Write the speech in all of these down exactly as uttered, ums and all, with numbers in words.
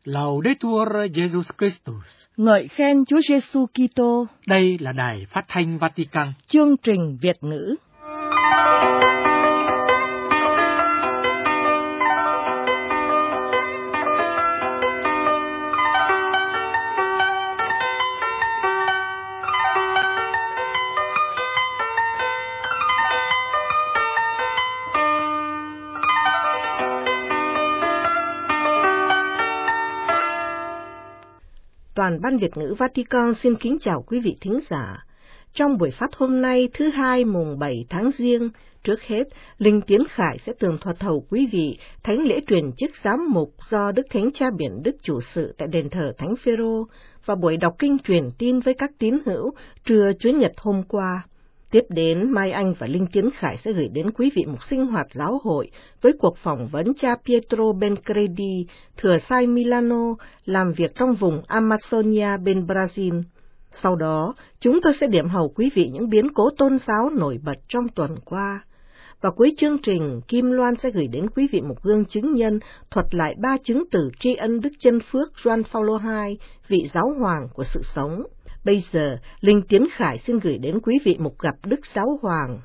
Laudetur Jesus Christus. Ngợi khen Chúa Giêsu Kitô. Đây là đài phát thanh Vatican. Chương trình Việt ngữ. Toàn ban Việt ngữ Vatican xin kính chào quý vị thính giả. Trong buổi phát hôm nay thứ hai mùng bảy tháng Giêng, trước hết, Linh Tiến Khải sẽ tường thuật hầu quý vị thánh lễ truyền chức giám mục do Đức Thánh Cha Biển Đức chủ sự tại đền thờ Thánh Phêrô và buổi đọc kinh truyền tin với các tín hữu trưa Chủ nhật hôm qua. Tiếp đến, Mai Anh và Linh Tiến Khải sẽ gửi đến quý vị một sinh hoạt giáo hội với cuộc phỏng vấn cha Pietro Bencredi, thừa sai Milano, làm việc trong vùng Amazonia bên Brazil. Sau đó, chúng tôi sẽ điểm hầu quý vị những biến cố tôn giáo nổi bật trong tuần qua. Và cuối chương trình, Kim Loan sẽ gửi đến quý vị một gương chứng nhân thuật lại ba chứng tử tri ân Đức Chân Phước Gioan Phaolô hai, vị giáo hoàng của sự sống. Bây giờ, Linh Tiến Khải xin gửi đến quý vị một gặp Đức Giáo Hoàng.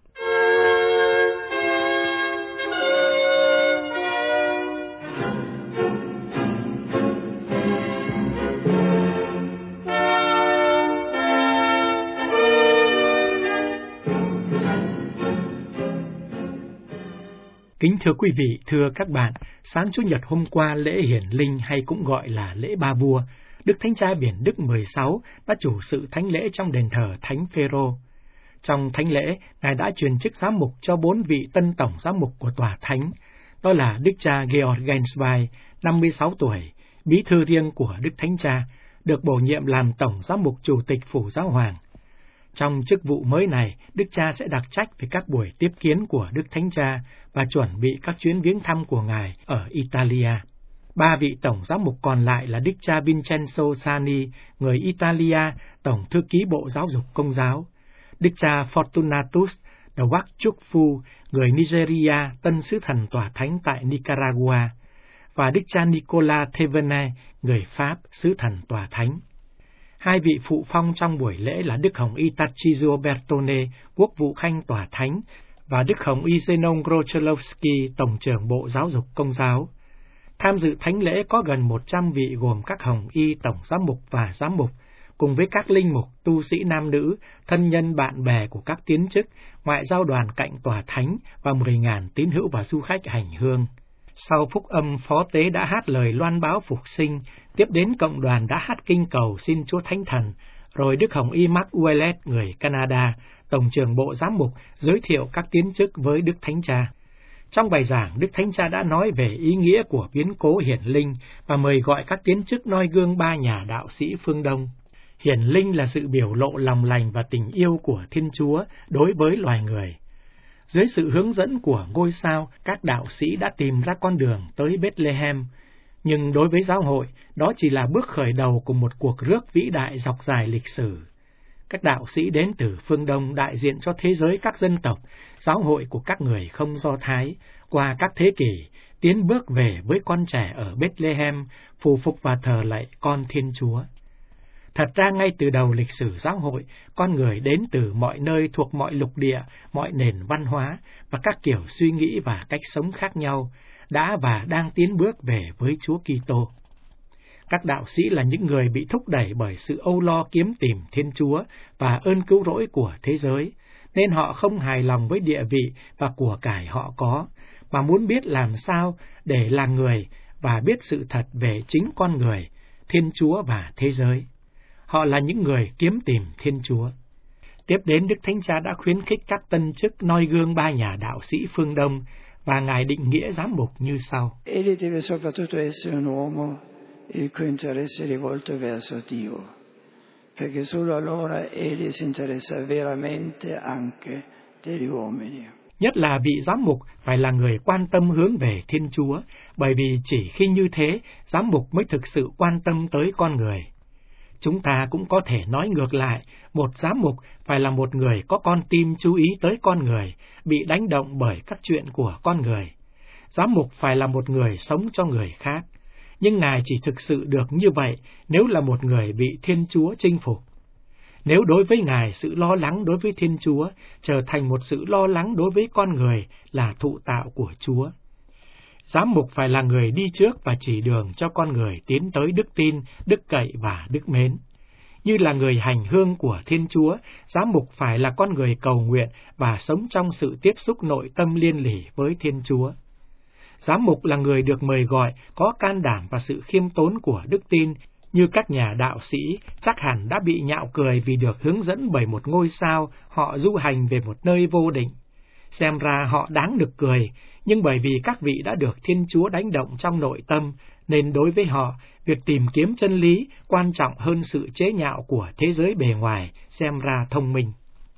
Kính thưa quý vị, thưa các bạn, sáng Chủ nhật hôm qua lễ hiển linh hay cũng gọi là lễ Ba Vua, Đức Thánh Cha Biển Đức mười sáu đã chủ sự thánh lễ trong đền thờ Thánh Phêrô. Trong thánh lễ, Ngài đã truyền chức giám mục cho bốn vị tân tổng giám mục của tòa thánh, đó là Đức cha Georg Genswein, năm mươi sáu tuổi, bí thư riêng của Đức Thánh Cha, được bổ nhiệm làm tổng giám mục chủ tịch phủ giáo hoàng. Trong chức vụ mới này, Đức Cha sẽ đặc trách về các buổi tiếp kiến của Đức Thánh Cha và chuẩn bị các chuyến viếng thăm của Ngài ở Italia. Ba vị tổng giám mục còn lại là Đức cha Vincenzo Sani, người Italia, tổng thư ký Bộ Giáo dục Công giáo; Đức cha Fortunatus Dawak Chukwu, người Nigeria, tân sứ thần tòa thánh tại Nicaragua; và Đức cha Nicolas Thévenet, người Pháp, sứ thần tòa thánh. Hai vị phụ phong trong buổi lễ là Đức Hồng Y Tarcisio Bertone, quốc vụ khanh tòa thánh, và Đức Hồng Y Zenon Grocholowski, tổng trưởng Bộ Giáo dục Công giáo. Tham dự thánh lễ có gần một trăm vị gồm các Hồng Y, tổng giám mục và giám mục, cùng với các linh mục, tu sĩ nam nữ, thân nhân bạn bè của các tiến chức, ngoại giao đoàn cạnh tòa thánh và mười nghìn tín hữu và du khách hành hương. Sau phúc âm, phó tế đã hát lời loan báo phục sinh, tiếp đến cộng đoàn đã hát kinh cầu xin Chúa Thánh Thần, rồi Đức Hồng Y Mark Ouellet, người Canada, tổng trưởng Bộ Giám mục, giới thiệu các tiến chức với Đức Thánh Cha. Trong bài giảng, Đức Thánh Cha đã nói về ý nghĩa của biến cố hiển linh và mời gọi các tiến chức noi gương ba nhà đạo sĩ phương Đông. Hiển linh là sự biểu lộ lòng lành và tình yêu của Thiên Chúa đối với loài người. Dưới sự hướng dẫn của ngôi sao, các đạo sĩ đã tìm ra con đường tới Bethlehem. Nhưng đối với giáo hội, đó chỉ là bước khởi đầu của một cuộc rước vĩ đại dọc dài lịch sử. Các đạo sĩ đến từ phương Đông đại diện cho thế giới các dân tộc, giáo hội của các người không Do Thái, qua các thế kỷ, tiến bước về với con trẻ ở Bethlehem, phù phục và thờ lạy con Thiên Chúa. Thật ra ngay từ đầu lịch sử giáo hội, con người đến từ mọi nơi thuộc mọi lục địa, mọi nền văn hóa và các kiểu suy nghĩ và cách sống khác nhau, đã và đang tiến bước về với Chúa Kitô. Các đạo sĩ là những người bị thúc đẩy bởi sự âu lo kiếm tìm Thiên Chúa và ơn cứu rỗi của thế giới, nên họ không hài lòng với địa vị và của cải họ có, mà muốn biết làm sao để là người và biết sự thật về chính con người, Thiên Chúa và thế giới. Họ là những người kiếm tìm Thiên Chúa. Tiếp đến, Đức Thánh Cha đã khuyến khích các tân chức noi gương ba nhà đạo sĩ phương Đông, và Ngài định nghĩa giám mục như sau. Egli deve soprattutto essere un uomo il cui interesse è rivolto verso Dio, perché solo allora egli si interessa veramente anche degli uomini. Nhất là vị giám mục phải là người quan tâm hướng về Thiên Chúa, bởi vì chỉ khi như thế, giám mục mới thực sự quan tâm tới con người. Chúng ta cũng có thể nói ngược lại, một giám mục phải là một người có con tim chú ý tới con người, bị đánh động bởi các chuyện của con người. Giám mục phải là một người sống cho người khác. nhưng Ngài chỉ thực sự được như vậy nếu là một người bị Thiên Chúa chinh phục. Nếu đối với Ngài sự lo lắng đối với Thiên Chúa trở thành một sự lo lắng đối với con người là thụ tạo của Chúa. Giám mục phải là người đi trước và chỉ đường cho con người tiến tới đức tin, đức cậy và đức mến. Như là người hành hương của Thiên Chúa, giám mục phải là con người cầu nguyện và sống trong sự tiếp xúc nội tâm liên lỉ với Thiên Chúa. Giám mục là người được mời gọi, có can đảm và sự khiêm tốn của đức tin, như các nhà đạo sĩ chắc hẳn đã bị nhạo cười vì được hướng dẫn bởi một ngôi sao, họ du hành về một nơi vô định. Xem ra họ đáng được cười, nhưng bởi vì các vị đã được Thiên Chúa đánh động trong nội tâm, nên đối với họ, việc tìm kiếm chân lý quan trọng hơn sự chế nhạo của thế giới bề ngoài, xem ra thông minh.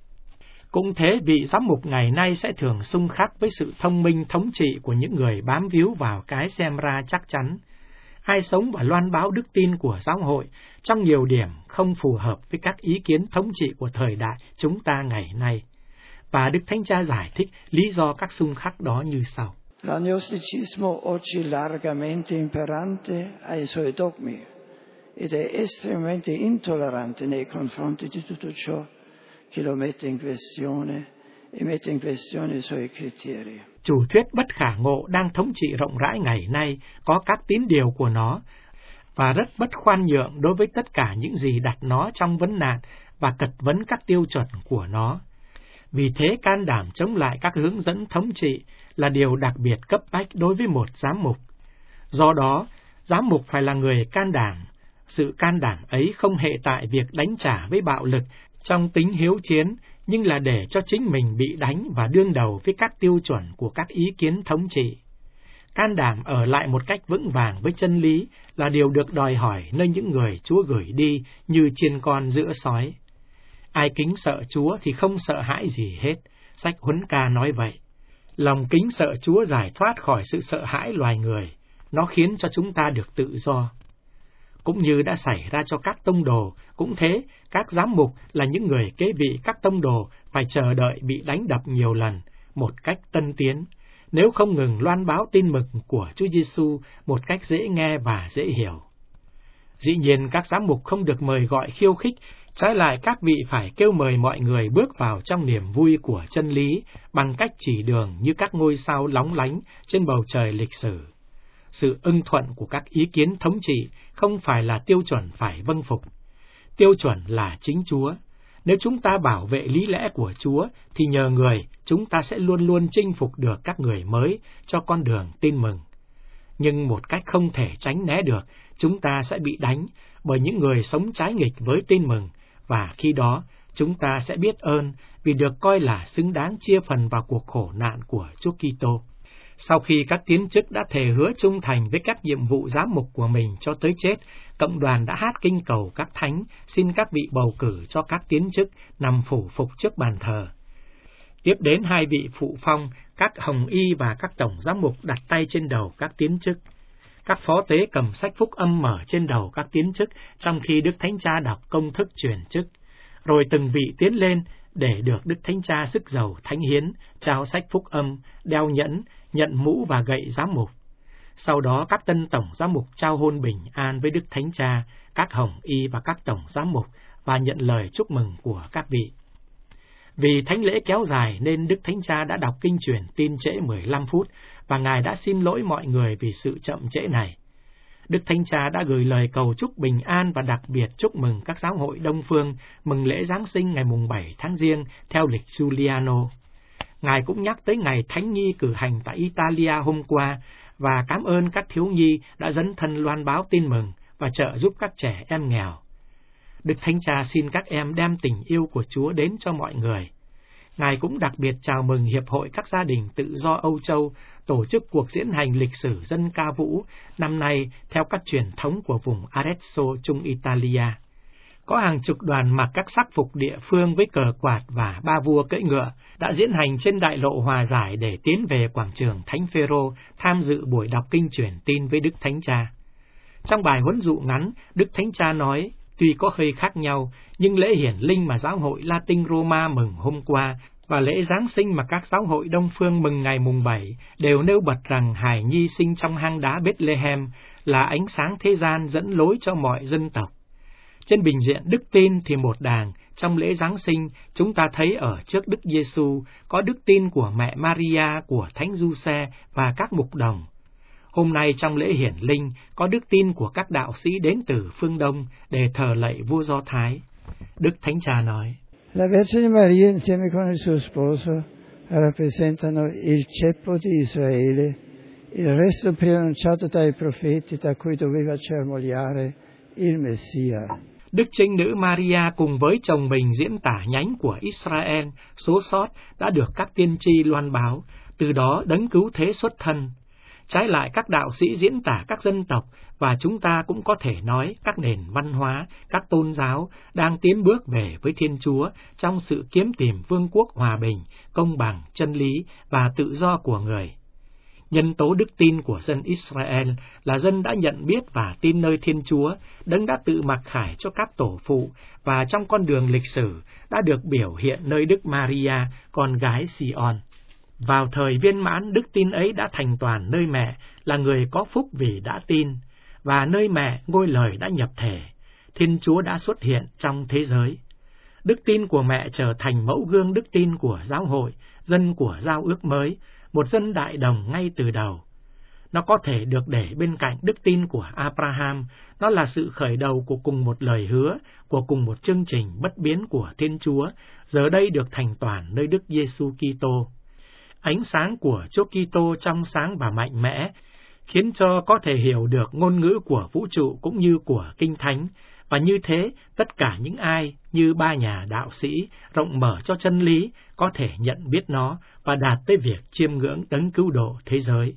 Cũng thế, vị giám mục ngày nay sẽ thường xung khắc với sự thông minh thống trị của những người bám víu vào cái xem ra chắc chắn. Ai sống và loan báo đức tin của giáo hội trong nhiều điểm không phù hợp với các ý kiến thống trị của thời đại chúng ta ngày nay. Và Đức Thánh Cha giải thích lý do các xung khắc đó như sau. L'agnosticismo oggi largamente imperante ai suoi dogmi ed è estremamente intollerante nei confronti di tutto ciò che lo mette in questione e mette in questione i suoi criteri. Chủ thuyết bất khả ngộ đang thống trị rộng rãi ngày nay có các tín điều của nó và rất bất khoan nhượng đối với tất cả những gì đặt nó trong vấn nạn và cật vấn các tiêu chuẩn của nó. Vì thế can đảm chống lại các hướng dẫn thống trị là điều đặc biệt cấp bách đối với một giám mục. Do đó, giám mục phải là người can đảm. Sự can đảm ấy không hệ tại việc đánh trả với bạo lực trong tính hiếu chiến, nhưng là để cho chính mình bị đánh và đương đầu với các tiêu chuẩn của các ý kiến thống trị. Can đảm ở lại một cách vững vàng với chân lý là điều được đòi hỏi nơi những người Chúa gửi đi như chiên con giữa sói. Ai kính sợ Chúa thì không sợ hãi gì hết, sách Huấn Ca nói vậy. Lòng kính sợ Chúa giải thoát khỏi sự sợ hãi loài người, nó khiến cho chúng ta được tự do. Cũng như đã xảy ra cho các tông đồ, cũng thế, các giám mục là những người kế vị các tông đồ phải chờ đợi bị đánh đập nhiều lần, một cách tân tiến, nếu không ngừng loan báo tin mừng của Chúa Giêsu một cách dễ nghe và dễ hiểu. Dĩ nhiên các giám mục không được mời gọi khiêu khích, trái lại các vị phải kêu mời mọi người bước vào trong niềm vui của chân lý bằng cách chỉ đường như các ngôi sao lóng lánh trên bầu trời lịch sử. Sự ưng thuận của các ý kiến thống trị không phải là tiêu chuẩn phải vâng phục. Tiêu chuẩn là chính Chúa. Nếu chúng ta bảo vệ lý lẽ của Chúa, thì nhờ người, chúng ta sẽ luôn luôn chinh phục được các người mới cho con đường tin mừng. Nhưng một cách không thể tránh né được, chúng ta sẽ bị đánh bởi những người sống trái nghịch với tin mừng, và khi đó chúng ta sẽ biết ơn vì được coi là xứng đáng chia phần vào cuộc khổ nạn của Chúa Kitô. Sau khi các tiến chức đã thề hứa trung thành với các nhiệm vụ giám mục của mình cho tới chết, cộng đoàn đã hát kinh cầu các thánh, xin các vị bầu cử cho các tiến chức nằm phủ phục trước bàn thờ. Tiếp đến hai vị phụ phong, các hồng y và các tổng giám mục đặt tay trên đầu các tiến chức. Các phó tế cầm sách phúc âm mở trên đầu các tiến chức, trong khi Đức Thánh Cha đọc công thức truyền chức. Rồi từng vị tiến lên để được Đức Thánh Cha sức dầu thánh hiến, trao sách phúc âm, đeo nhẫn, nhận mũ và gậy giám mục. Sau đó các tân tổng giám mục trao hôn bình an với Đức Thánh Cha, các hồng y và các tổng giám mục và nhận lời chúc mừng của các vị. Vì thánh lễ kéo dài nên Đức Thánh Cha đã đọc kinh truyền tin trễ mười lăm phút và Ngài đã xin lỗi mọi người vì sự chậm trễ này. Đức Thánh Cha đã gửi lời cầu chúc bình an và đặc biệt chúc mừng các giáo hội Đông Phương mừng lễ Giáng sinh ngày mùng bảy tháng Giêng theo lịch Giuliano. Ngài cũng nhắc tới ngày Thánh Nhi cử hành tại Italia hôm qua và cảm ơn các thiếu nhi đã dấn thân loan báo tin mừng và trợ giúp các trẻ em nghèo. Đức Thánh Cha xin các em đem tình yêu của Chúa đến cho mọi người. Ngài cũng đặc biệt chào mừng Hiệp hội các gia đình tự do Âu Châu tổ chức cuộc diễn hành lịch sử dân ca vũ năm nay theo các truyền thống của vùng Arezzo, Trung Italia. Có hàng chục đoàn mặc các sắc phục địa phương với cờ quạt và ba vua cưỡi ngựa đã diễn hành trên đại lộ Hòa Giải để tiến về quảng trường Thánh Phêrô tham dự buổi đọc kinh truyền tin với Đức Thánh Cha. Trong bài huấn dụ ngắn, Đức Thánh Cha nói, tuy có hơi khác nhau, nhưng lễ hiển linh mà giáo hội Latin Roma mừng hôm qua và lễ Giáng sinh mà các giáo hội Đông Phương mừng ngày mùng bảy đều nêu bật rằng hài nhi sinh trong hang đá Bethlehem là ánh sáng thế gian dẫn lối cho mọi dân tộc. Trên bình diện đức tin thì một đàng, trong lễ Giáng sinh, chúng ta thấy ở trước Đức Giêsu có đức tin của mẹ Maria, của Thánh Giuse và các mục đồng. Hôm nay trong lễ hiển linh có đức tin của các đạo sĩ đến từ phương Đông để thờ lạy vua Do Thái. Đức Thánh Cha nói: La Vergine Maria insieme con il suo sposo rappresentano il ceppo di Israele, il resto preannunciato dai profeti da cui doveva germogliare il Messia. Đức Trinh Nữ Maria cùng với chồng mình diễn tả nhánh của Israel, số sót đã được các tiên tri loan báo, từ đó đấng cứu thế xuất thân. Trái lại các đạo sĩ diễn tả các dân tộc, và chúng ta cũng có thể nói các nền văn hóa, các tôn giáo đang tiến bước về với Thiên Chúa trong sự kiếm tìm vương quốc hòa bình, công bằng, chân lý và tự do của người. Nhân tố đức tin của dân Israel là dân đã nhận biết và tin nơi Thiên Chúa, đấng đã tự mặc khải cho các tổ phụ, và trong con đường lịch sử đã được biểu hiện nơi Đức Maria, con gái Sion. Vào thời viên mãn, đức tin ấy đã thành toàn nơi mẹ, là người có phúc vì đã tin, và nơi mẹ ngôi lời đã nhập thể, Thiên Chúa đã xuất hiện trong thế giới. Đức tin của mẹ trở thành mẫu gương đức tin của giáo hội, dân của giao ước mới, một dân đại đồng ngay từ đầu. Nó có thể được để bên cạnh đức tin của Abraham, nó là sự khởi đầu của cùng một lời hứa, của cùng một chương trình bất biến của Thiên Chúa, giờ đây được thành toàn nơi Đức Giêsu Kitô. Ánh sáng của Chúa Kitô trong sáng và mạnh mẽ, khiến cho có thể hiểu được ngôn ngữ của vũ trụ cũng như của Kinh Thánh, và như thế tất cả những ai như ba nhà đạo sĩ rộng mở cho chân lý có thể nhận biết nó và đạt tới việc chiêm ngưỡng đấng cứu độ thế giới.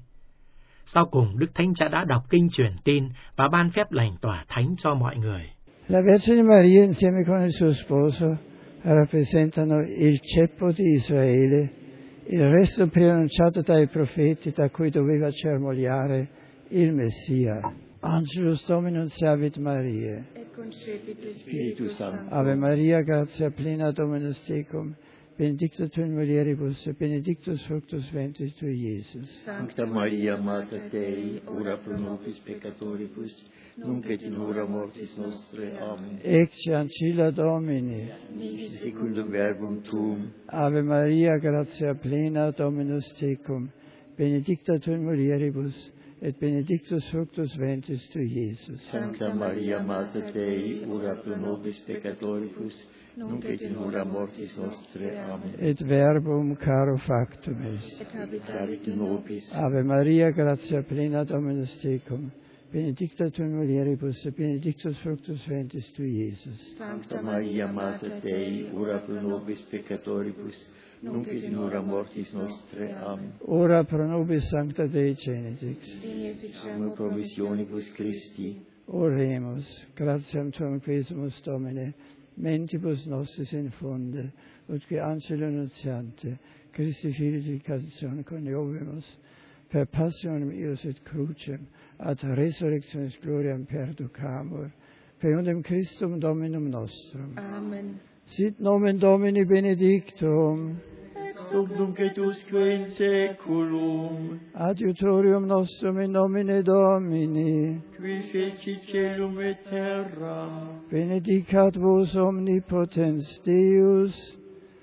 Sau cùng, Đức Thánh Cha đã đọc kinh truyền tin và ban phép lành tỏa thánh cho mọi người. La Vergine Maria insieme con il suo sposo rappresentano il ceppo di Israele, il resto preannunciato dai profeti da cui doveva germogliare il Messia. Angelus Dominum Servit Maria. Et concepit Spiritus Sancto. Ave Maria, gratia plena Dominus tecum, benedicta tu in mulieribus, et benedictus fructus ventris tui, Iesus. Sancta Maria, Mater Dei, ora pro nobis peccatoribus, nunc et in hora mortis nostre. Amen. Ecce ancilla Domini. Nisi secundum verbum tuum. Ave Maria, gratia plena Dominus tecum, benedicta tu in mulieribus, et benedictus fructus ventris tui, Iesus. Sancta Maria, Mater Dei, ora pro nobis peccatoribus, nunc et in hora mortis nostre. Amen. Et verbum caro factum est. Et habitavit in nobis. Ave Maria, gratia plena Dominus tecum, benedicta tu in mulieribus, et benedictus fructus ventris tui, Iesus. Sancta Maria, Mater Dei, ora pro nobis peccatoribus, nunc et in hora mortis nostre. Amen. Ora pro nobis Sancta Dei Genitix. Amo promissionibus Christi. Oremus, gratiam tuam quesumus Domine, mentibus nostris infunde, ut que angelo nuntiante, Christi vivificationem coniovimus, per passionem eius et crucem, ad resurrectionis gloriam perducamur, per undem Christum Dominum nostrum. Amen. Sit nomen Domini benedictum, Sub nunc et usque in saeculum. adiutorium nostrum in nomine Domini, Qui feci celum et terra. benedicat vos omnipotens Deus,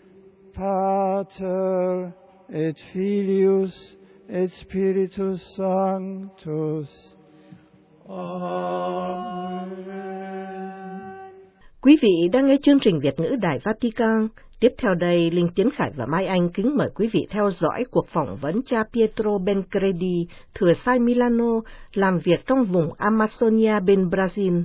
Pater et Filius et Spiritus Sanctus. Amen. Quý vị đang nghe chương trình Việt ngữ Đài Vatican. Tiếp theo đây, Linh Tiến Khải và Mai Anh kính mời quý vị theo dõi cuộc phỏng vấn cha Pietro Bencredi, thừa sai Milano, làm việc trong vùng Amazonia bên Brazil.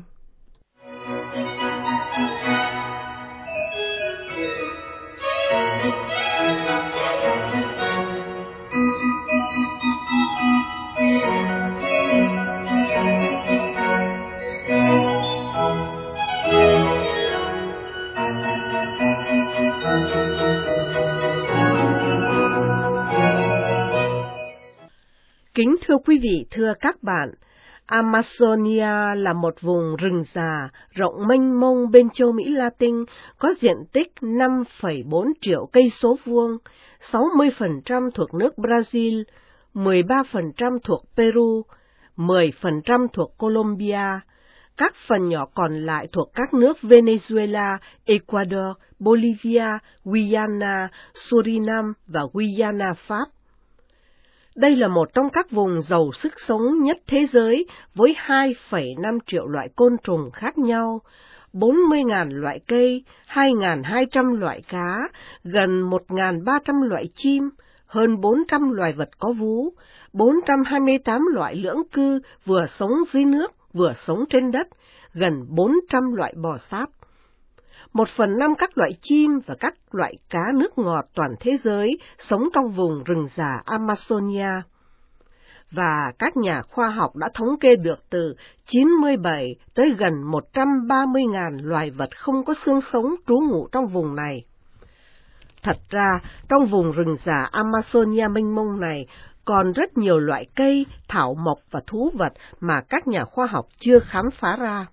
Kính thưa quý vị, thưa các bạn, Amazonia là một vùng rừng già, rộng mênh mông bên châu Mỹ Latin, có diện tích năm phẩy bốn triệu cây số vuông, sáu mươi phần trăm thuộc nước Brazil, mười ba phần trăm thuộc Peru, mười phần trăm thuộc Colombia, các phần nhỏ còn lại thuộc các nước Venezuela, Ecuador, Bolivia, Guyana, Suriname và Guyana, Pháp. Đây là một trong các vùng giàu sức sống nhất thế giới với hai phẩy năm triệu loại côn trùng khác nhau, bốn mươi nghìn loại cây, hai nghìn hai trăm loại cá, gần một nghìn ba trăm loại chim, hơn bốn trăm loài vật có vú, bốn trăm hai mươi tám loại lưỡng cư vừa sống dưới nước vừa sống trên đất, gần bốn trăm loại bò sát. Một phần năm các loại chim và các loại cá nước ngọt toàn thế giới sống trong vùng rừng già Amazonia. Và các nhà khoa học đã thống kê được từ chín mươi bảy tới gần một trăm ba mươi nghìn loài vật không có xương sống trú ngụ trong vùng này. Thật ra, trong vùng rừng già Amazonia mênh mông này, còn rất nhiều loại cây, thảo mộc và thú vật mà các nhà khoa học chưa khám phá ra.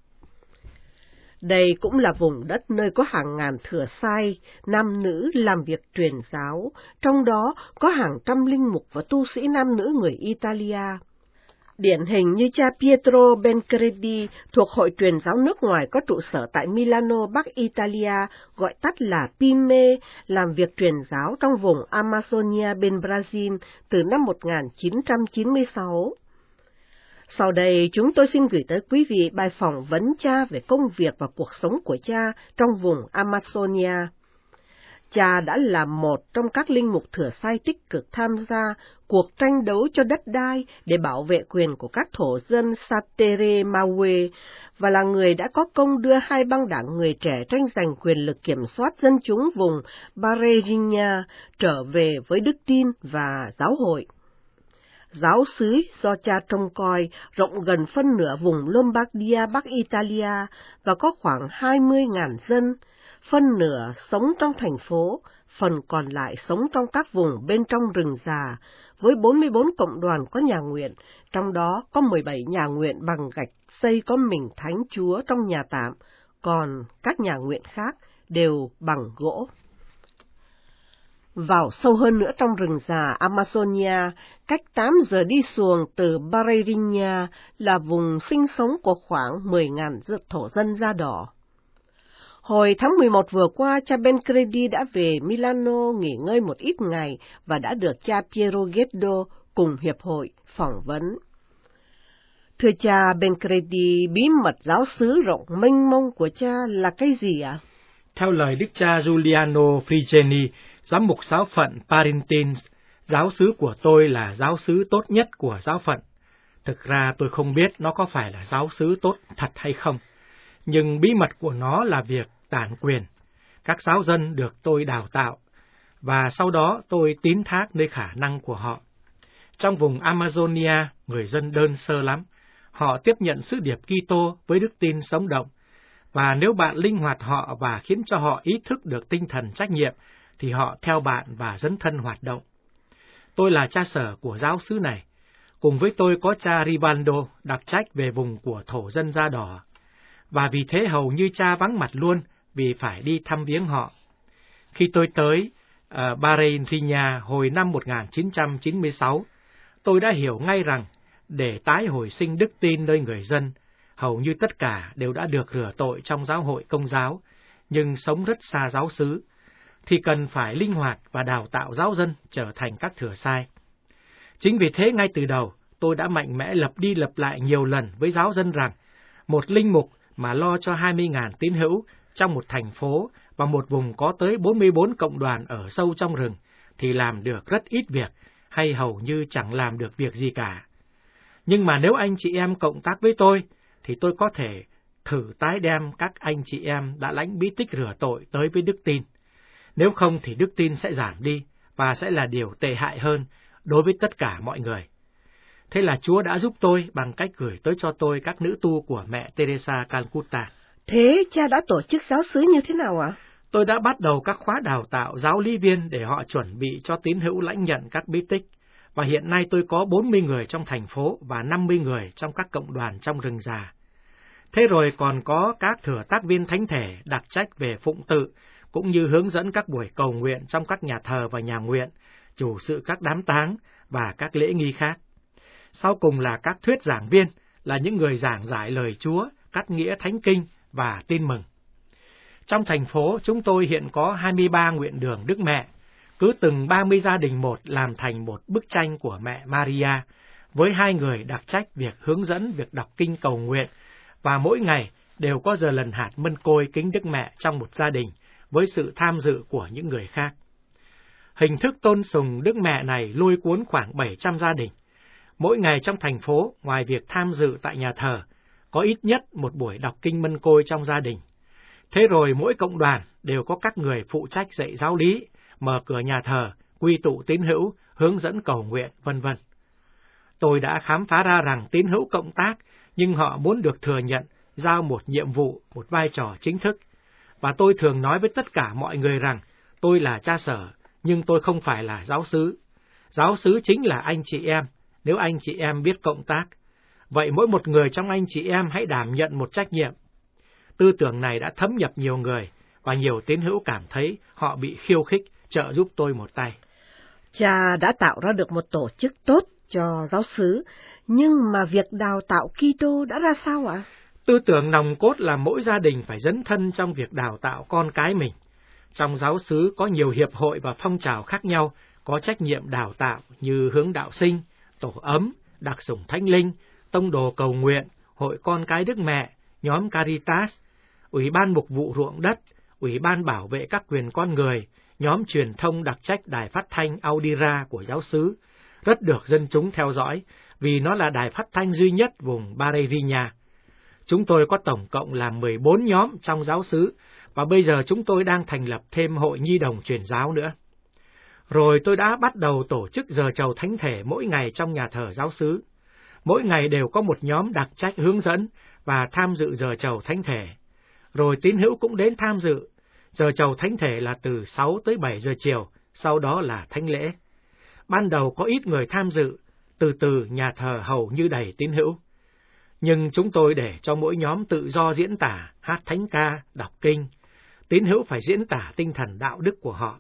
Đây cũng là vùng đất nơi có hàng ngàn thừa sai, nam nữ làm việc truyền giáo, trong đó có hàng trăm linh mục và tu sĩ nam nữ người Italia. Điển hình như cha Pietro Bencredi thuộc Hội truyền giáo nước ngoài có trụ sở tại Milano, Bắc Italia, gọi tắt là Pime, làm việc truyền giáo trong vùng Amazonia bên Brazil từ năm một nghìn chín trăm chín mươi sáu. Sau đây, chúng tôi xin gửi tới quý vị bài phỏng vấn cha về công việc và cuộc sống của cha trong vùng Amazonia. Cha đã là một trong các linh mục thừa sai tích cực tham gia cuộc tranh đấu cho đất đai để bảo vệ quyền của các thổ dân Satere Mawe và là người đã có công đưa hai băng đảng người trẻ tranh giành quyền lực kiểm soát dân chúng vùng Barreirinha trở về với đức tin và giáo hội. Giáo xứ do cha trông coi rộng gần phân nửa vùng Lombardia, Bắc Italia và có khoảng hai mươi nghìn dân, phân nửa sống trong thành phố, phần còn lại sống trong các vùng bên trong rừng già, với bốn mươi bốn cộng đoàn có nhà nguyện, trong đó có mười bảy nhà nguyện bằng gạch xây có mình Thánh Chúa trong nhà tạm, còn các nhà nguyện khác đều bằng gỗ. Vào sâu hơn nữa trong rừng già Amazonia, cách tám giờ đi xuồng từ Barreirinha là vùng sinh sống của khoảng mười nghìn thổ dân da đỏ. Hồi tháng mười một vừa qua, cha Bencredi đã về Milano nghỉ ngơi một ít ngày và đã được cha Piero Geddo cùng hiệp hội phỏng vấn. Thưa cha Bencredi, bí mật giáo xứ rộng mênh mông của cha là cái gì ạ? À? Theo lời đức cha Giuliano Frigeni, giám mục giáo phận Parintins, giáo xứ của tôi là giáo xứ tốt nhất của giáo phận. Thực ra tôi không biết nó có phải là giáo xứ tốt thật hay không, nhưng bí mật của nó là việc tản quyền. Các giáo dân được tôi đào tạo, và sau đó tôi tín thác nơi khả năng của họ. Trong vùng Amazonia, người dân đơn sơ lắm. Họ tiếp nhận sứ điệp Kitô với đức tin sống động, và nếu bạn linh hoạt họ và khiến cho họ ý thức được tinh thần trách nhiệm, thì họ theo bạn và dấn thân hoạt động. Tôi là cha sở của giáo xứ này. Cùng với tôi có cha Rivaldo, đặc trách về vùng của thổ dân da đỏ. Và vì thế hầu như cha vắng mặt luôn vì phải đi thăm viếng họ. Khi tôi tới uh, Barreirinha hồi năm một nghìn chín trăm chín mươi sáu, tôi đã hiểu ngay rằng để tái hồi sinh đức tin nơi người dân, hầu như tất cả đều đã được rửa tội trong giáo hội Công giáo, nhưng sống rất xa giáo xứ, thì cần phải linh hoạt và đào tạo giáo dân trở thành các thừa sai. Chính vì thế ngay từ đầu, tôi đã mạnh mẽ lập đi lập lại nhiều lần với giáo dân rằng, một linh mục mà lo cho hai mươi nghìn tín hữu trong một thành phố và một vùng có tới bốn mươi bốn cộng đoàn ở sâu trong rừng, thì làm được rất ít việc, hay hầu như chẳng làm được việc gì cả. Nhưng mà nếu anh chị em cộng tác với tôi, thì tôi có thể thử tái đem các anh chị em đã lãnh bí tích rửa tội tới với đức tin. Nếu không thì đức tin sẽ giảm đi, và sẽ là điều tệ hại hơn đối với tất cả mọi người. Thế là Chúa đã giúp tôi bằng cách gửi tới cho tôi các nữ tu của mẹ Teresa Calcutta. Thế cha đã tổ chức giáo xứ như thế nào ạ? À? Tôi đã bắt đầu các khóa đào tạo giáo lý viên để họ chuẩn bị cho tín hữu lãnh nhận các bí tích, và hiện nay tôi có bốn mươi người trong thành phố và năm mươi người trong các cộng đoàn trong rừng già. Thế rồi còn có các thừa tác viên thánh thể đặc trách về phụng tự, cũng như hướng dẫn các buổi cầu nguyện trong các nhà thờ và nhà nguyện, chủ sự các đám táng và các lễ nghi khác. Sau cùng là các thuyết giảng viên, là những người giảng giải lời Chúa, cắt nghĩa thánh kinh và tin mừng. Trong thành phố, chúng tôi hiện có hai mươi ba nguyện đường Đức Mẹ, cứ từng ba mươi gia đình một làm thành một bức tranh của mẹ Maria, với hai người đặc trách việc hướng dẫn việc đọc kinh cầu nguyện, và mỗi ngày đều có giờ lần hạt mân côi kính Đức Mẹ trong một gia đình, với sự tham dự của những người khác. Hình thức tôn sùng Đức Mẹ này lôi cuốn khoảng bảy trăm gia đình. Mỗi ngày trong thành phố, ngoài việc tham dự tại nhà thờ, có ít nhất một buổi đọc kinh mân côi trong gia đình. Thế rồi mỗi cộng đoàn đều có các người phụ trách dạy giáo lý, mở cửa nhà thờ, quy tụ tín hữu, hướng dẫn cầu nguyện, vân vân. Tôi đã khám phá ra rằng tín hữu cộng tác, nhưng họ muốn được thừa nhận, giao một nhiệm vụ, một vai trò chính thức. Và tôi thường nói với tất cả mọi người rằng, tôi là cha sở, nhưng tôi không phải là giáo xứ. Giáo xứ chính là anh chị em, nếu anh chị em biết cộng tác. Vậy mỗi một người trong anh chị em hãy đảm nhận một trách nhiệm. Tư tưởng này đã thấm nhập nhiều người, và nhiều tín hữu cảm thấy họ bị khiêu khích, trợ giúp tôi một tay. Cha đã tạo ra được một tổ chức tốt cho giáo xứ, nhưng mà việc đào tạo Kitô đã ra sao ạ? Tư tưởng nòng cốt là mỗi gia đình phải dấn thân trong việc đào tạo con cái mình. Trong giáo xứ có nhiều hiệp hội và phong trào khác nhau, có trách nhiệm đào tạo như hướng đạo sinh, tổ ấm, đặc sủng thánh linh, tông đồ cầu nguyện, hội con cái Đức Mẹ, nhóm Caritas, ủy ban mục vụ ruộng đất, ủy ban bảo vệ các quyền con người, nhóm truyền thông đặc trách đài phát thanh Audira của giáo xứ, rất được dân chúng theo dõi vì nó là đài phát thanh duy nhất vùng Barreirinha. Chúng tôi có tổng cộng là mười bốn nhóm trong giáo xứ, và bây giờ chúng tôi đang thành lập thêm hội nhi đồng truyền giáo nữa. Rồi tôi đã bắt đầu tổ chức giờ chầu thánh thể mỗi ngày trong nhà thờ giáo xứ. Mỗi ngày đều có một nhóm đặc trách hướng dẫn và tham dự giờ chầu thánh thể. Rồi tín hữu cũng đến tham dự. Giờ chầu thánh thể là từ sáu tới bảy giờ chiều, sau đó là thánh lễ. Ban đầu có ít người tham dự, từ từ nhà thờ hầu như đầy tín hữu. Nhưng chúng tôi để cho mỗi nhóm tự do diễn tả, hát thánh ca, đọc kinh. Tín hữu phải diễn tả tinh thần đạo đức của họ.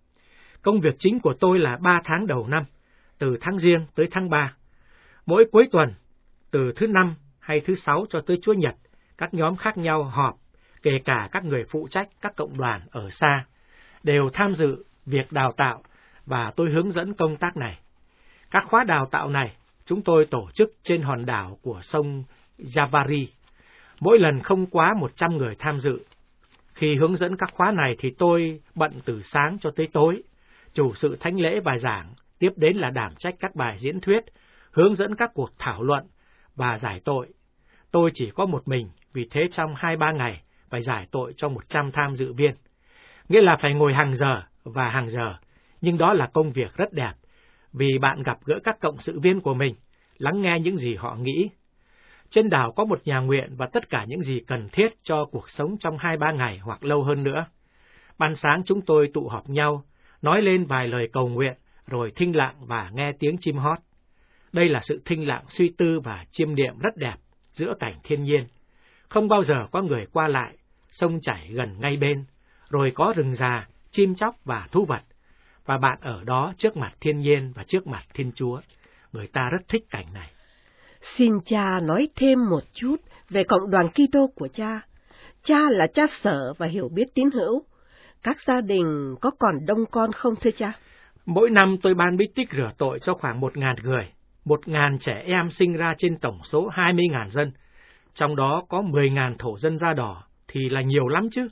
Công việc chính của tôi là ba tháng đầu năm, từ tháng Giêng tới tháng ba. Mỗi cuối tuần, từ thứ năm hay thứ sáu cho tới Chúa Nhật, các nhóm khác nhau họp, kể cả các người phụ trách các cộng đoàn ở xa, đều tham dự việc đào tạo và tôi hướng dẫn công tác này. Các khóa đào tạo này chúng tôi tổ chức trên hòn đảo của sông Javari. Mỗi lần không quá một trăm người tham dự. Khi hướng dẫn các khóa này thì tôi bận từ sáng cho tới tối, chủ sự thánh lễ bài giảng, tiếp đến là đảm trách các bài diễn thuyết, hướng dẫn các cuộc thảo luận và giải tội. Tôi chỉ có một mình, vì thế trong hai ba ngày phải giải tội cho một trăm tham dự viên. Nghĩa là phải ngồi hàng giờ và hàng giờ, nhưng đó là công việc rất đẹp, vì bạn gặp gỡ các cộng sự viên của mình, lắng nghe những gì họ nghĩ. Trên đảo có một nhà nguyện và tất cả những gì cần thiết cho cuộc sống trong hai ba ngày hoặc lâu hơn nữa. Ban sáng chúng tôi tụ họp nhau, nói lên vài lời cầu nguyện, rồi thinh lặng và nghe tiếng chim hót. Đây là sự thinh lặng suy tư và chiêm niệm rất đẹp giữa cảnh thiên nhiên. Không bao giờ có người qua lại, sông chảy gần ngay bên, rồi có rừng già, chim chóc và thú vật. Và bạn ở đó trước mặt thiên nhiên và trước mặt Thiên Chúa. Người ta rất thích cảnh này. Xin cha nói thêm một chút về cộng đoàn Kitô của cha. Cha là cha sở và hiểu biết tín hữu. Các gia đình có còn đông con không thưa cha? Mỗi năm tôi ban bí tích rửa tội cho khoảng một ngàn người. Một ngàn trẻ em sinh ra trên tổng số hai mươi ngàn dân. Trong đó có mười ngàn thổ dân da đỏ thì là nhiều lắm chứ.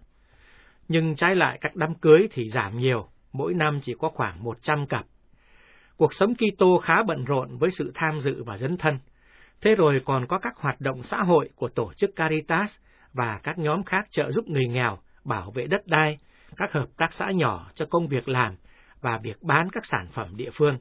Nhưng trái lại các đám cưới thì giảm nhiều, mỗi năm chỉ có khoảng một trăm cặp. Cuộc sống Kitô khá bận rộn với sự tham dự và dấn thân. Thế rồi còn có các hoạt động xã hội của tổ chức Caritas và các nhóm khác trợ giúp người nghèo, bảo vệ đất đai, các hợp tác xã nhỏ cho công việc làm và việc bán các sản phẩm địa phương.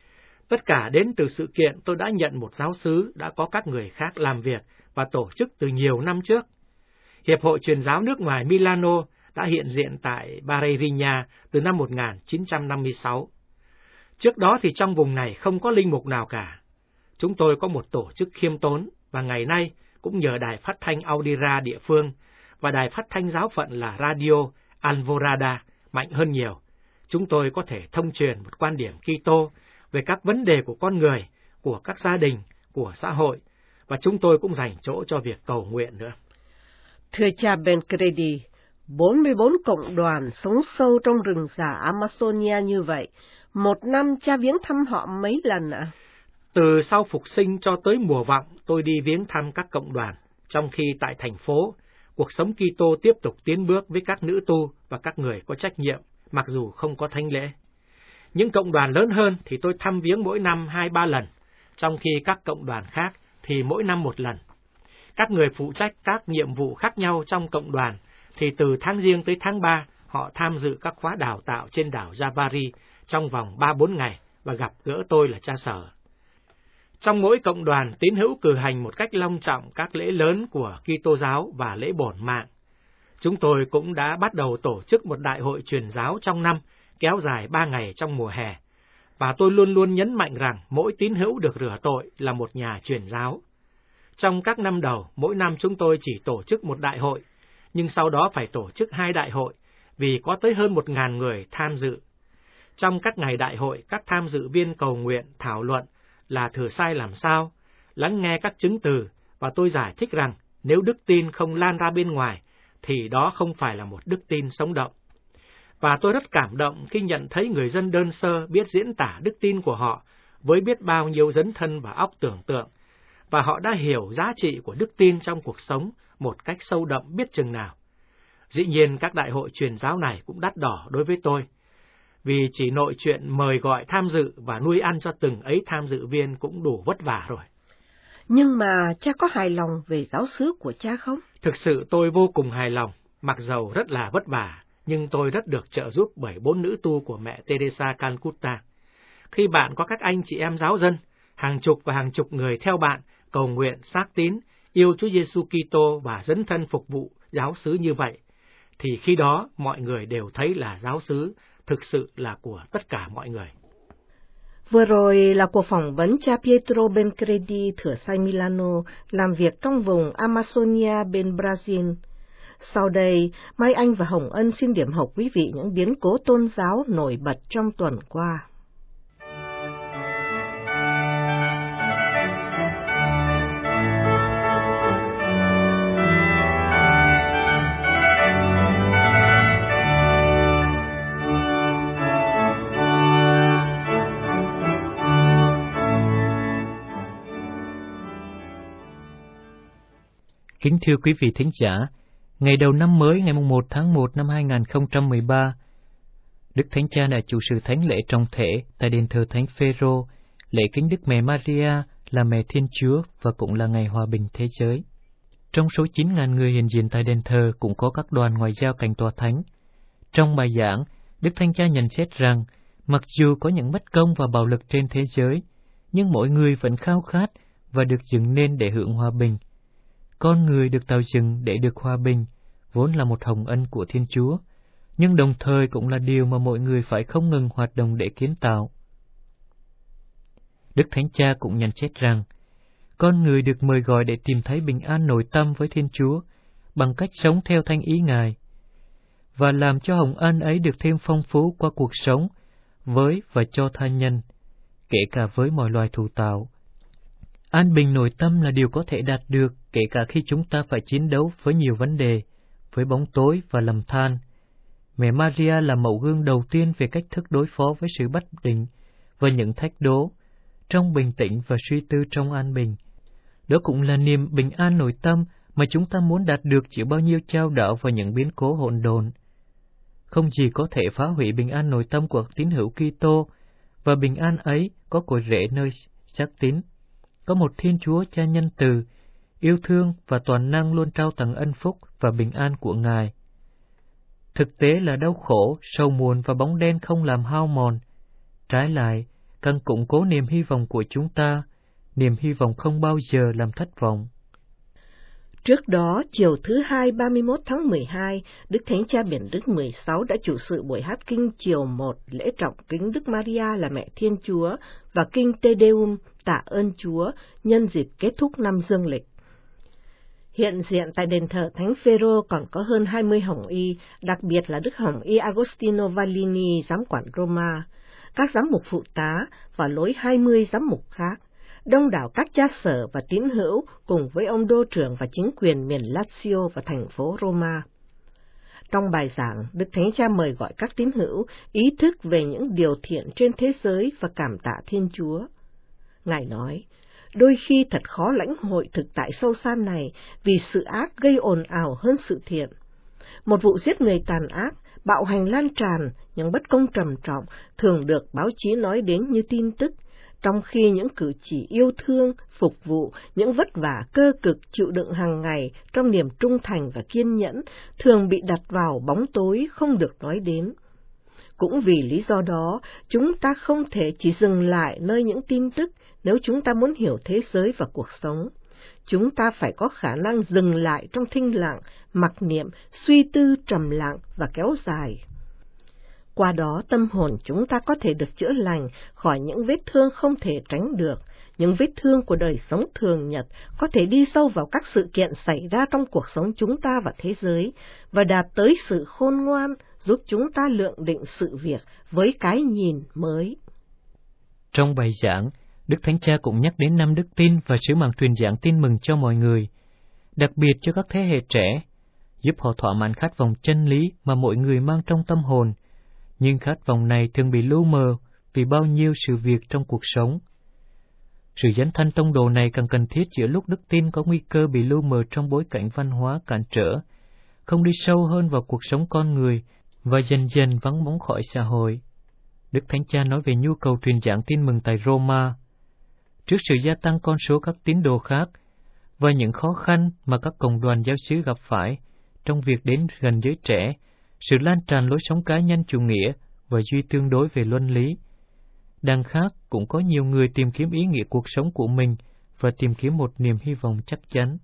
Tất cả đến từ sự kiện tôi đã nhận một giáo xứ đã có các người khác làm việc và tổ chức từ nhiều năm trước. Hiệp hội Truyền giáo nước ngoài Milano đã hiện diện tại Barreirinha từ năm một nghìn chín trăm năm mươi sáu. Trước đó thì trong vùng này không có linh mục nào cả. Chúng tôi có một tổ chức khiêm tốn và ngày nay cũng nhờ đài phát thanh Audira địa phương và đài phát thanh giáo phận là Radio Alvorada mạnh hơn nhiều. Chúng tôi có thể thông truyền một quan điểm Kitô về các vấn đề của con người, của các gia đình của xã hội, và chúng tôi cũng dành chỗ cho việc cầu nguyện nữa. Thưa cha Bencredi, bốn mươi bốn cộng đoàn sống sâu trong rừng già Amazonia như vậy, một năm cha viếng thăm họ mấy lần ạ? À? Từ sau phục sinh cho tới mùa vọng, tôi đi viếng thăm các cộng đoàn, trong khi tại thành phố, cuộc sống Kitô tiếp tục tiến bước với các nữ tu và các người có trách nhiệm, mặc dù không có thánh lễ. Những cộng đoàn lớn hơn thì tôi thăm viếng mỗi năm hai ba lần, trong khi các cộng đoàn khác thì mỗi năm một lần. Các người phụ trách các nhiệm vụ khác nhau trong cộng đoàn thì từ tháng Giêng tới tháng ba họ tham dự các khóa đào tạo trên đảo Javari trong vòng ba bốn ngày và gặp gỡ tôi là cha Sở. Trong mỗi cộng đoàn, tín hữu cử hành một cách long trọng các lễ lớn của Kitô giáo và lễ bổn mạng. Chúng tôi cũng đã bắt đầu tổ chức một đại hội truyền giáo trong năm, kéo dài ba ngày trong mùa hè. Và tôi luôn luôn nhấn mạnh rằng mỗi tín hữu được rửa tội là một nhà truyền giáo. Trong các năm đầu, mỗi năm chúng tôi chỉ tổ chức một đại hội, nhưng sau đó phải tổ chức hai đại hội, vì có tới hơn một ngàn người tham dự. Trong các ngày đại hội, các tham dự viên cầu nguyện, thảo luận là thử sai làm sao, lắng nghe các chứng từ, và tôi giải thích rằng nếu đức tin không lan ra bên ngoài, thì đó không phải là một đức tin sống động. Và tôi rất cảm động khi nhận thấy người dân đơn sơ biết diễn tả đức tin của họ với biết bao nhiêu dấn thân và óc tưởng tượng, và họ đã hiểu giá trị của đức tin trong cuộc sống một cách sâu đậm biết chừng nào. Dĩ nhiên các đại hội truyền giáo này cũng đắt đỏ đối với tôi, vì chỉ nội chuyện mời gọi tham dự và nuôi ăn cho từng ấy tham dự viên cũng đủ vất vả rồi. Nhưng mà cha có hài lòng về giáo xứ của cha không? Thực sự tôi vô cùng hài lòng, mặc dầu rất là vất vả, nhưng tôi rất được trợ giúp bởi bốn nữ tu của mẹ Teresa Calcutta. Khi bạn có các anh chị em giáo dân, hàng chục và hàng chục người theo bạn, cầu nguyện, xác tín, yêu Chúa Giêsu Kitô và dấn thân phục vụ giáo xứ như vậy, thì khi đó mọi người đều thấy là giáo xứ thực sự là của tất cả mọi người. Vừa rồi là cuộc phỏng vấn cha Pietro Bencredi thửa sai Milano, làm việc trong vùng Amazonia bên Brazil. Sau đây, Mai Anh và Hồng Ân xin điểm học quý vị những biến cố tôn giáo nổi bật trong tuần qua. Kính thưa quý vị thính giả, ngày đầu năm mới ngày mùng một tháng một năm hai nghìn không trăm mười ba, Đức Thánh Cha đã chủ sự thánh lễ trọng thể tại đền thờ Thánh Phêrô, lễ kính Đức Mẹ Maria là Mẹ Thiên Chúa và cũng là ngày hòa bình thế giới. Trong số chín nghìn người hiện diện tại đền thờ cũng có các đoàn ngoại giao cạnh tòa thánh. Trong bài giảng, Đức Thánh Cha nhận xét rằng, mặc dù có những bất công và bạo lực trên thế giới, nhưng mỗi người vẫn khao khát và được dựng nên để hưởng hòa bình. Con người được tạo dựng để được hòa bình, vốn là một hồng ân của Thiên Chúa, nhưng đồng thời cũng là điều mà mọi người phải không ngừng hoạt động để kiến tạo. Đức Thánh Cha cũng nhận xét rằng, con người được mời gọi để tìm thấy bình an nội tâm với Thiên Chúa bằng cách sống theo thánh ý Ngài, và làm cho hồng ân ấy được thêm phong phú qua cuộc sống với và cho tha nhân, kể cả với mọi loài thụ tạo. An bình nội tâm là điều có thể đạt được kể cả khi chúng ta phải chiến đấu với nhiều vấn đề, với bóng tối và lầm than. Mẹ Maria là mẫu gương đầu tiên về cách thức đối phó với sự bất định và những thách đố, trong bình tĩnh và suy tư trong an bình. Đó cũng là niềm bình an nội tâm mà chúng ta muốn đạt được giữa bao nhiêu chao đảo và những biến cố hỗn độn. Không gì có thể phá hủy bình an nội tâm của tín hữu Kitô, và bình an ấy có cội rễ nơi xác tín. Có một Thiên Chúa Cha nhân từ, yêu thương và toàn năng luôn trao tặng ân phúc và bình an của Ngài. Thực tế là đau khổ, sầu muộn và bóng đen không làm hao mòn. Trái lại, càng củng cố niềm hy vọng của chúng ta, niềm hy vọng không bao giờ làm thất vọng. Trước đó, chiều thứ Hai ba mươi mốt tháng mười hai, Đức Thánh Cha Biển Đức mười sáu đã chủ sự buổi hát kinh chiều một lễ trọng kính Đức Maria là Mẹ Thiên Chúa và kinh Te Deum tạ ơn Chúa nhân dịp kết thúc năm dương lịch. Hiện diện tại đền thờ Thánh Phêrô còn có hơn hai mươi hồng y, đặc biệt là Đức Hồng y Agostino Vallini, giám quản Roma, các giám mục phụ tá và lối hai mươi giám mục khác. đông đảo các cha sở và tín hữu cùng với ông đô trưởng và chính quyền miền Lazio và thành phố Roma. Trong bài giảng, Đức Thánh Cha mời gọi các tín hữu ý thức về những điều thiện trên thế giới và cảm tạ Thiên Chúa. Ngài nói, đôi khi thật khó lãnh hội thực tại sâu xa này vì sự ác gây ồn ào hơn sự thiện. Một vụ giết người tàn ác, bạo hành lan tràn, những bất công trầm trọng thường được báo chí nói đến như tin tức, trong khi những cử chỉ yêu thương, phục vụ, những vất vả cơ cực chịu đựng hàng ngày trong niềm trung thành và kiên nhẫn thường bị đặt vào bóng tối không được nói đến. Cũng vì lý do đó, chúng ta không thể chỉ dừng lại nơi những tin tức nếu chúng ta muốn hiểu thế giới và cuộc sống. Chúng ta phải có khả năng dừng lại trong thinh lặng, mặc niệm, suy tư trầm lặng và kéo dài. Qua đó tâm hồn chúng ta có thể được chữa lành khỏi những vết thương không thể tránh được. Những vết thương của đời sống thường nhật có thể đi sâu vào các sự kiện xảy ra trong cuộc sống chúng ta và thế giới, và đạt tới sự khôn ngoan, giúp chúng ta lượng định sự việc với cái nhìn mới. Trong bài giảng, Đức Thánh Cha cũng nhắc đến năm đức tin và sứ mạng truyền giảng tin mừng cho mọi người, đặc biệt cho các thế hệ trẻ, giúp họ thỏa mãn khát vọng chân lý mà mỗi người mang trong tâm hồn. Nhưng khát vọng này thường bị lu mờ vì bao nhiêu sự việc trong cuộc sống. Sự dấn thân tông đồ này càng cần thiết giữa lúc đức tin có nguy cơ bị lu mờ trong bối cảnh văn hóa cản trở, không đi sâu hơn vào cuộc sống con người và dần dần vắng bóng khỏi xã hội. Đức Thánh Cha nói về nhu cầu truyền giảng tin mừng tại Roma. Trước sự gia tăng con số các tín đồ khác và những khó khăn mà các cộng đoàn giáo xứ gặp phải trong việc đến gần giới trẻ, sự lan tràn lối sống cá nhân chủ nghĩa và duy tương đối về luân lý, đằng khác cũng có nhiều người tìm kiếm ý nghĩa cuộc sống của mình và tìm kiếm một niềm hy vọng chắc chắn.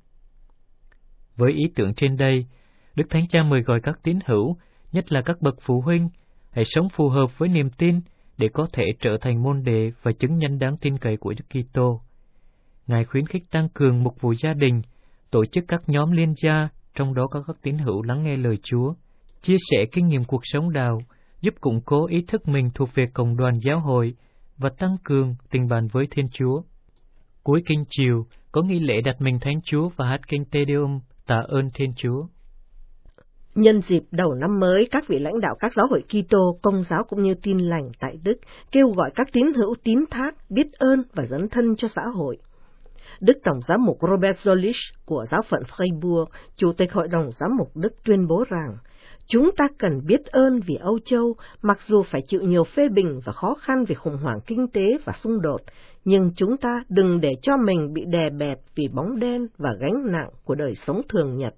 Với ý tưởng trên đây, Đức Thánh Cha mời gọi các tín hữu, nhất là các bậc phụ huynh, hãy sống phù hợp với niềm tin để có thể trở thành môn đệ và chứng nhân đáng tin cậy của Đức Kitô. Ngài khuyến khích tăng cường mục vụ gia đình, tổ chức các nhóm liên gia, trong đó có các tín hữu lắng nghe lời Chúa, chia sẻ kinh nghiệm cuộc sống đạo, giúp củng cố ý thức mình thuộc về cộng đoàn giáo hội và tăng cường tình bạn với Thiên Chúa. Cuối kinh chiều có nghi lễ đặt mình Thánh Chúa và hát kinh Te Deum tạ ơn Thiên Chúa. Nhân dịp đầu năm mới, các vị lãnh đạo các giáo hội Kitô, Công giáo cũng như Tin lành tại Đức kêu gọi các tín hữu tín thác, biết ơn và dấn thân cho xã hội. Đức Tổng giám mục Robert Zolich của giáo phận Freiburg, Chủ tịch Hội đồng Giám mục Đức tuyên bố rằng, chúng ta cần biết ơn vì Âu Châu, mặc dù phải chịu nhiều phê bình và khó khăn vì khủng hoảng kinh tế và xung đột, nhưng chúng ta đừng để cho mình bị đè bẹp vì bóng đen và gánh nặng của đời sống thường nhật.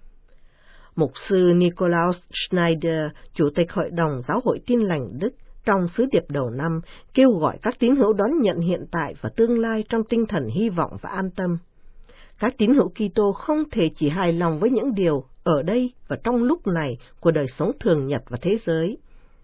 Mục sư Nikolaus Schneider, Chủ tịch Hội đồng Giáo hội Tin lành Đức, trong sứ điệp đầu năm, kêu gọi các tín hữu đón nhận hiện tại và tương lai trong tinh thần hy vọng và an tâm. Các tín hữu Kitô không thể chỉ hài lòng với những điều ở đây và trong lúc này của đời sống thường nhật và thế giới.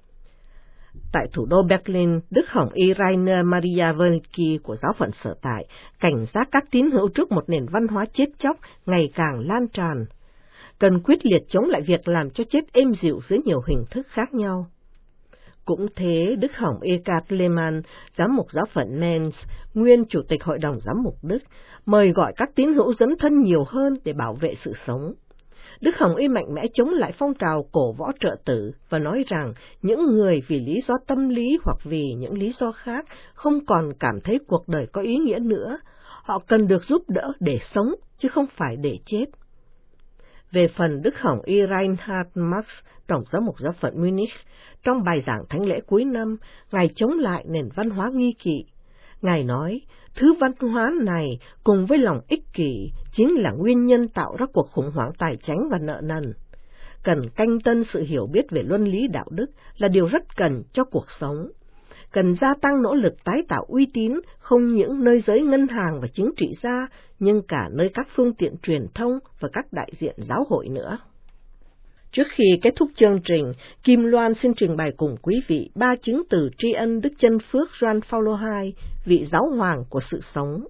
Tại thủ đô Berlin, Đức Hồng Y Rainer Maria Wölki của giáo phận sở tại cảnh giác các tín hữu trước một nền văn hóa chết chóc ngày càng lan tràn, cần quyết liệt chống lại việc làm cho chết êm dịu dưới nhiều hình thức khác nhau. Cũng thế, Đức Hồng Eckhart Lehmann, giám mục giáo phận Mainz, nguyên Chủ tịch Hội đồng Giám mục Đức, mời gọi các tín hữu dấn thân nhiều hơn để bảo vệ sự sống. Đức Hồng Y mạnh mẽ chống lại phong trào cổ võ trợ tử và nói rằng những người vì lý do tâm lý hoặc vì những lý do khác không còn cảm thấy cuộc đời có ý nghĩa nữa, họ cần được giúp đỡ để sống chứ không phải để chết. Về phần Đức Hồng Y Reinhard Marx, Tổng giám mục giáo phận Munich, trong bài giảng thánh lễ cuối năm, Ngài chống lại nền văn hóa nghi kỵ. Ngài nói, thứ văn hóa này cùng với lòng ích kỷ chính là nguyên nhân tạo ra cuộc khủng hoảng tài chánh và nợ nần. Cần canh tân sự hiểu biết về luân lý đạo đức là điều rất cần cho cuộc sống. Cần gia tăng nỗ lực tái tạo uy tín không những nơi giới ngân hàng và chính trị gia, nhưng cả nơi các phương tiện truyền thông và các đại diện giáo hội nữa. Trước khi kết thúc chương trình, Kim Loan xin trình bày cùng quý vị ba chứng từ tri ân Đức Chân Phước Gioan Phaolô hai, vị giáo hoàng của sự sống.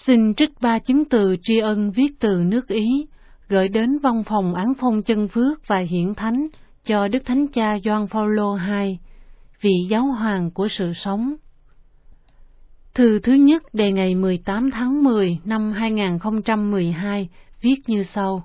Xin trích ba chứng từ tri ân viết từ nước Ý, gửi đến văn phòng án phong chân phước và hiển thánh cho Đức Thánh Cha Gioan Phaolô đệ nhị, vị giáo hoàng của sự sống. Thư thứ nhất đề ngày mười tám tháng mười năm hai nghìn không trăm mười hai viết như sau.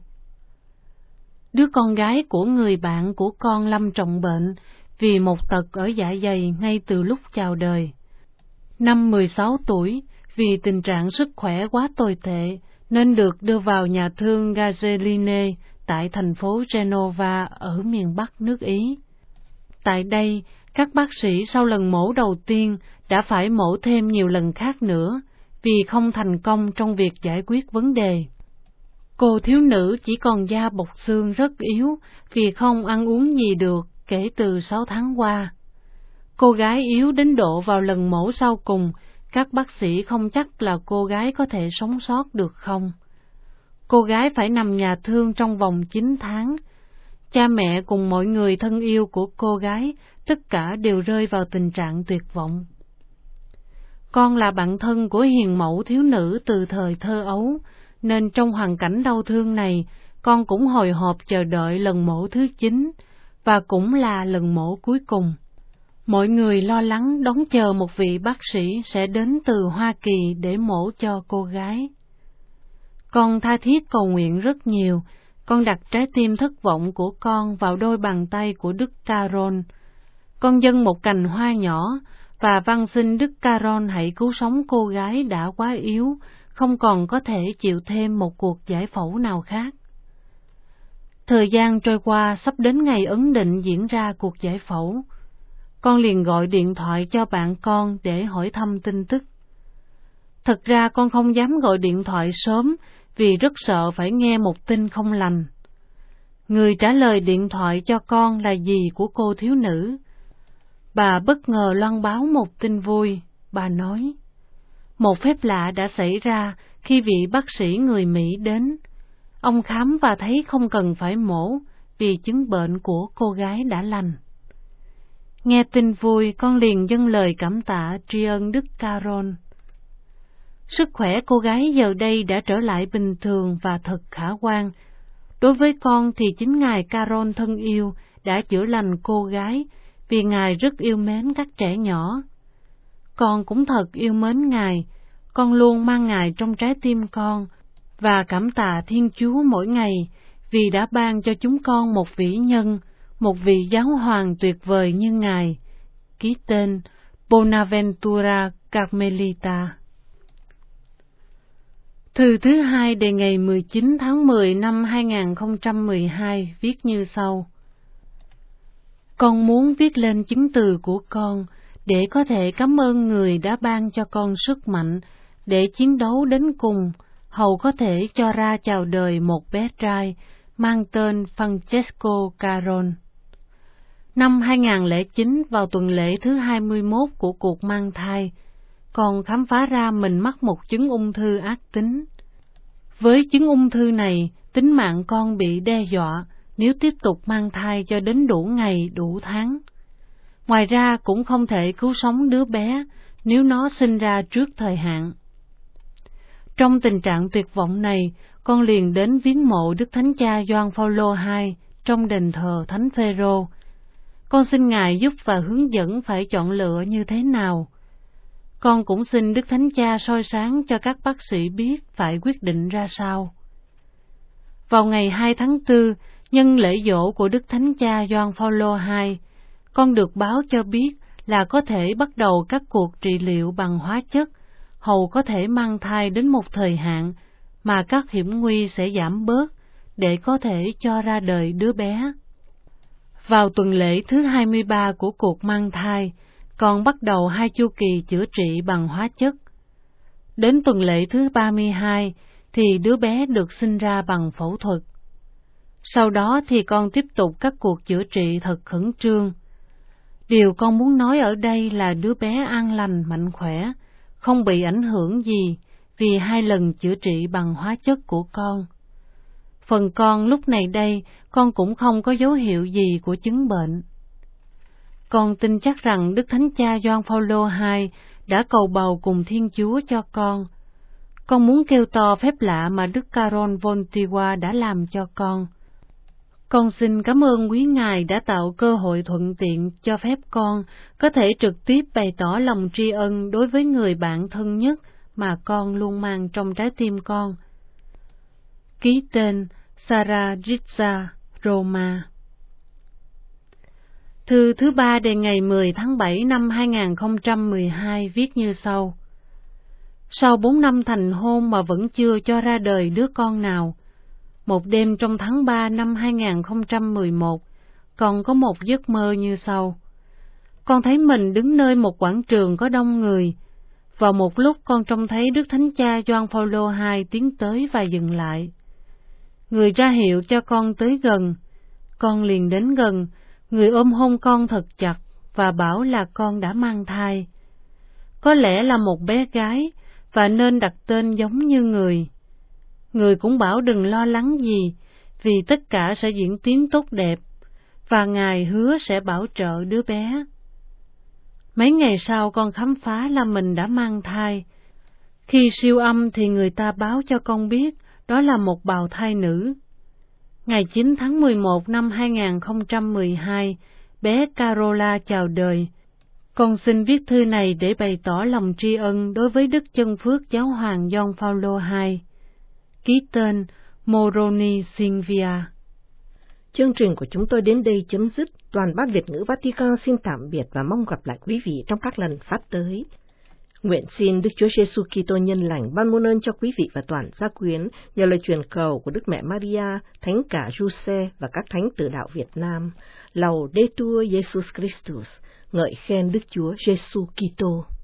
Đứa con gái của người bạn của con lâm trọng bệnh vì một tật ở dạ dày ngay từ lúc chào đời. Năm mười sáu tuổi, vì tình trạng sức khỏe quá tồi tệ, nên được đưa vào nhà thương Gazelline tại thành phố Genova ở miền Bắc nước Ý. Tại đây, các bác sĩ sau lần mổ đầu tiên đã phải mổ thêm nhiều lần khác nữa vì không thành công trong việc giải quyết vấn đề. Cô thiếu nữ chỉ còn da bọc xương rất yếu vì không ăn uống gì được kể từ sáu tháng qua. Cô gái yếu đến độ vào lần mổ sau cùng, các bác sĩ không chắc là cô gái có thể sống sót được không. Cô gái phải nằm nhà thương trong vòng chín tháng. Cha mẹ cùng mọi người thân yêu của cô gái, tất cả đều rơi vào tình trạng tuyệt vọng. Con là bạn thân của hiền mẫu thiếu nữ từ thời thơ ấu, nên trong hoàn cảnh đau thương này, con cũng hồi hộp chờ đợi lần mổ thứ chín, và cũng là lần mổ cuối cùng. Mọi người lo lắng đón chờ một vị bác sĩ sẽ đến từ Hoa Kỳ để mổ cho cô gái. Con tha thiết cầu nguyện rất nhiều, con đặt trái tim thất vọng của con vào đôi bàn tay của Đức Caron. Con dâng một cành hoa nhỏ và van xin Đức Caron hãy cứu sống cô gái đã quá yếu, không còn có thể chịu thêm một cuộc giải phẫu nào khác. Thời gian trôi qua, sắp đến ngày ấn định diễn ra cuộc giải phẫu. Con liền gọi điện thoại cho bạn con để hỏi thăm tin tức. Thật ra con không dám gọi điện thoại sớm vì rất sợ phải nghe một tin không lành. Người trả lời điện thoại cho con là dì của cô thiếu nữ. Bà bất ngờ loan báo một tin vui. Bà nói, một phép lạ đã xảy ra khi vị bác sĩ người Mỹ đến. Ông khám và thấy không cần phải mổ vì chứng bệnh của cô gái đã lành. Nghe tin vui, con liền dâng lời cảm tạ tri ân Đức Caron. Sức khỏe cô gái giờ đây đã trở lại bình thường và thật khả quan. Đối với con thì chính Ngài Caron thân yêu đã chữa lành cô gái vì Ngài rất yêu mến các trẻ nhỏ. Con cũng thật yêu mến Ngài, con luôn mang Ngài trong trái tim con và cảm tạ Thiên Chúa mỗi ngày vì đã ban cho chúng con một vĩ nhân, một vị giáo hoàng tuyệt vời như Ngài. Ký tên Bonaventura Carmelita. Thư thứ hai đề ngày mười chín tháng mười năm hai nghìn không trăm mười hai viết như sau. Con muốn viết lên chứng từ của con để có thể cảm ơn người đã ban cho con sức mạnh để chiến đấu đến cùng, hầu có thể cho ra chào đời một bé trai mang tên Francesco Caron. Năm hai nghìn không trăm lẻ chín, vào tuần lễ thứ hai mươi mốt của cuộc mang thai, con khám phá ra mình mắc một chứng ung thư ác tính. Với chứng ung thư này, tính mạng con bị đe dọa nếu tiếp tục mang thai cho đến đủ ngày, đủ tháng. Ngoài ra cũng không thể cứu sống đứa bé nếu nó sinh ra trước thời hạn. Trong tình trạng tuyệt vọng này, con liền đến viếng mộ Đức Thánh Cha Gioan Phaolô đệ nhị trong đền thờ Thánh Phêrô. Con xin Ngài giúp và hướng dẫn phải chọn lựa như thế nào. Con cũng xin Đức Thánh Cha soi sáng cho các bác sĩ biết phải quyết định ra sao. Vào ngày hai tháng tư, nhân lễ giỗ của Đức Thánh Cha Gioan Phaolô đệ nhị, con được báo cho biết là có thể bắt đầu các cuộc trị liệu bằng hóa chất, hầu có thể mang thai đến một thời hạn mà các hiểm nguy sẽ giảm bớt để có thể cho ra đời đứa bé. Vào tuần lễ thứ hai mươi ba của cuộc mang thai, con bắt đầu hai chu kỳ chữa trị bằng hóa chất. Đến tuần lễ thứ ba mươi hai thì đứa bé được sinh ra bằng phẫu thuật. Sau đó thì con tiếp tục các cuộc chữa trị thật khẩn trương. Điều con muốn nói ở đây là đứa bé an lành mạnh khỏe, không bị ảnh hưởng gì vì hai lần chữa trị bằng hóa chất của con. Phần con lúc này đây, con cũng không có dấu hiệu gì của chứng bệnh. Con tin chắc rằng Đức Thánh Cha Gioan Phaolô đệ nhị đã cầu bầu cùng Thiên Chúa cho con. con muốn kêu to phép lạ mà Đức Karol Wojtyła đã làm cho con. Con xin cảm ơn quý Ngài đã tạo cơ hội thuận tiện cho phép con có thể trực tiếp bày tỏ lòng tri ân đối với người bạn thân nhất mà con luôn mang trong trái tim con. Ký tên Sarah Ritza, Roma. Thư thứ ba đề ngày mười tháng bảy năm hai nghìn không trăm mười hai viết như sau. Sau bốn năm thành hôn mà vẫn chưa cho ra đời đứa con nào, một đêm trong tháng ba năm hai nghìn không trăm mười một, con có một giấc mơ như sau. Con thấy mình đứng nơi một quảng trường có đông người. Vào một lúc con trông thấy Đức Thánh Cha Gioan Phaolô hai tiến tới và dừng lại. Người ra hiệu cho con tới gần. Con liền đến gần, người ôm hôn con thật chặt và bảo là con đã mang thai. Có lẽ là một bé gái và nên đặt tên giống như người. Người cũng bảo đừng lo lắng gì, vì tất cả sẽ diễn tiến tốt đẹp, và Ngài hứa sẽ bảo trợ đứa bé. Mấy ngày sau con khám phá là mình đã mang thai. Khi siêu âm thì người ta báo cho con biết đó là một bào thai nữ. Ngày chín tháng mười một năm hai nghìn không trăm mười hai, bé Carola chào đời. Con xin viết thư này để bày tỏ lòng tri ân đối với Đức Chân Phước Giáo hoàng Gioan Phaolô hai. Ký tên Moroni Silvia. Chương trình của chúng tôi đến đây chấm dứt. Đoàn Ban Việt ngữ Vatican xin tạm biệt và mong gặp lại quý vị trong các lần phát tới. Nguyện xin Đức Chúa Giêsu Kitô nhân lành ban muôn ơn cho quý vị và toàn gia quyến nhờ lời truyền cầu của Đức Mẹ Maria, Thánh cả Giuse và các thánh tử đạo Việt Nam. Laudetur Jesus Christus, ngợi khen Đức Chúa Giêsu Kitô.